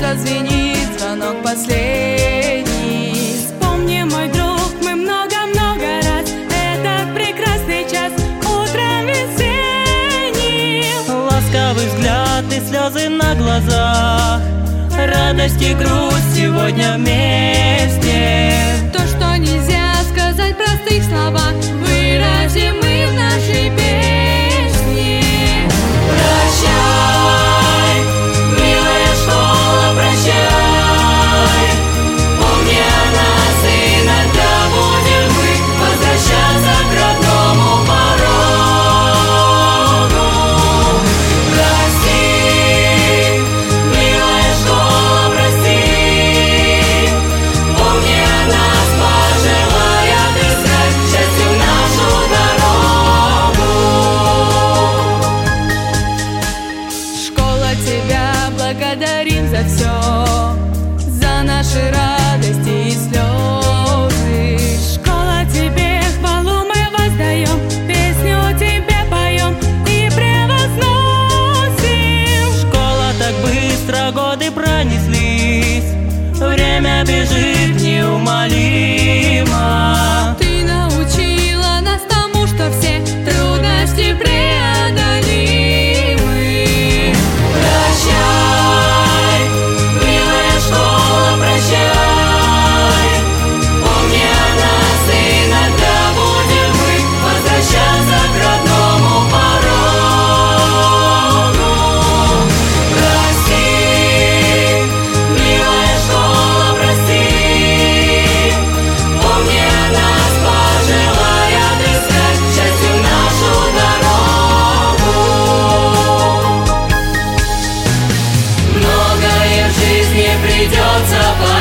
зазвенит звонок последний. Вспомни, мой друг, мы много-много раз этот прекрасный час утром весенним. Ласковый взгляд и слезы на глазах, радость и грусть сегодня вместе. То, что нельзя сказать в простых словах, выразим мы в нашей песне. Прощай, милая школа, прощай. Помни о нас, иногда будем мы возвращаться к родному порогу. Прости, милая школа, прости. Помни о нас, пожелай отыскать счастью нашу дорогу. Школа, тебя благодарим за все, за наши радости и слезы. Школа, тебе хвалу мы воздаем, песню тебе поем и превозносим. Школа, так быстро годы пронеслись, время бежит неумолимо. Ты научила нас тому, что все трудности преодолимы. Прощай, милая школа, прощай. Помни о нас, иногда будем мы возвращаться к родному порогу. Прости, милая школа, прости. Помни о нас, пожелай отыскать счастью нашу дорогу. Многое в жизни придется